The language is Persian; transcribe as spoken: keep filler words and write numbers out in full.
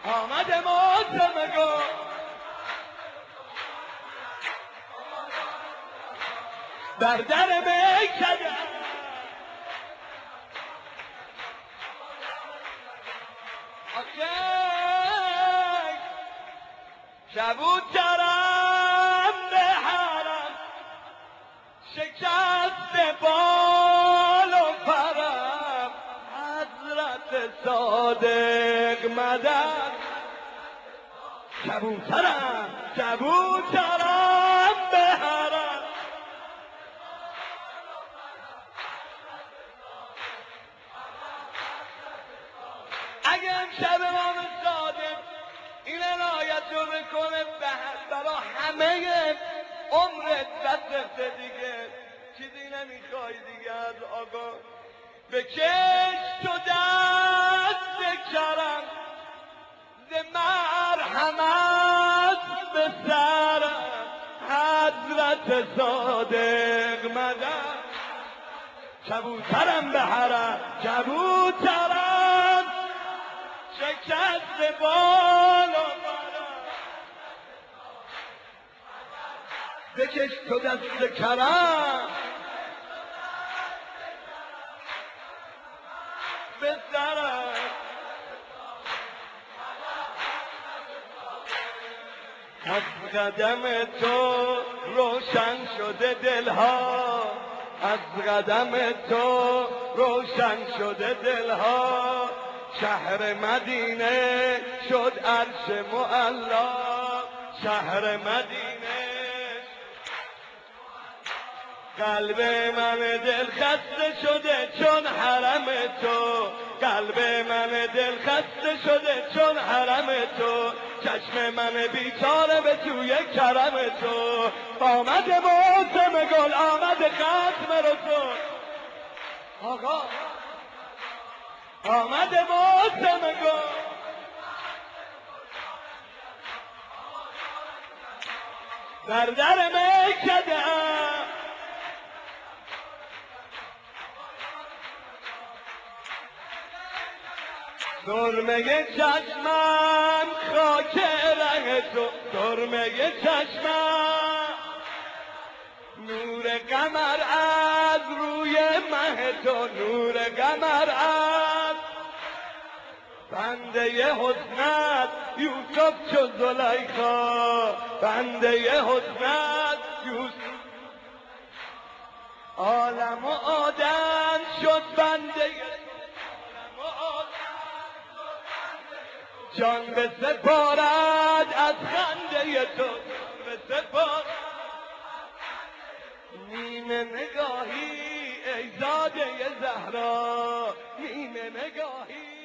آمد موسم گل بر در میکده آخه کبوترم به حرم شکست بال و پرم حضرت صادق مدد کبوترم کبوترم به حرم اگه امشب امام صادق این عنایت رو بکنه برا همه عمرت بسته دیگه چیزی نمیخوای دیگه از آقا بکش تو دست کرم ز مرحمت به سرم حضرت صادق مدد کبوترم به حرم کبوترم شکست بال و برم بکش تو دست کرم به سرم از قدم تو روشن شده دلها از قدم تو روشن شده دلها شهر مدینه شد عرش معلا شهر مدینه قلب من دل خسته شده چون حرم تو قلب من دل خسته شده چون حرم تو چشم من بیچاره به توی کرم تو آمد موسم گل آمد ختم رسول آقا آمد موسم گل در در میکده سرمه چشمم خاک ره تو سرمه چشمم نور قمر از روی مه تو نور قمر از بنده حسنت یوسف چو زلیخا بنده حسنت یوسف عالم و آدم شد بنده جان به سپارد از خنده تو جان به سپارد نیمه نگاهی ای زاده زهرا نیمه نگاهی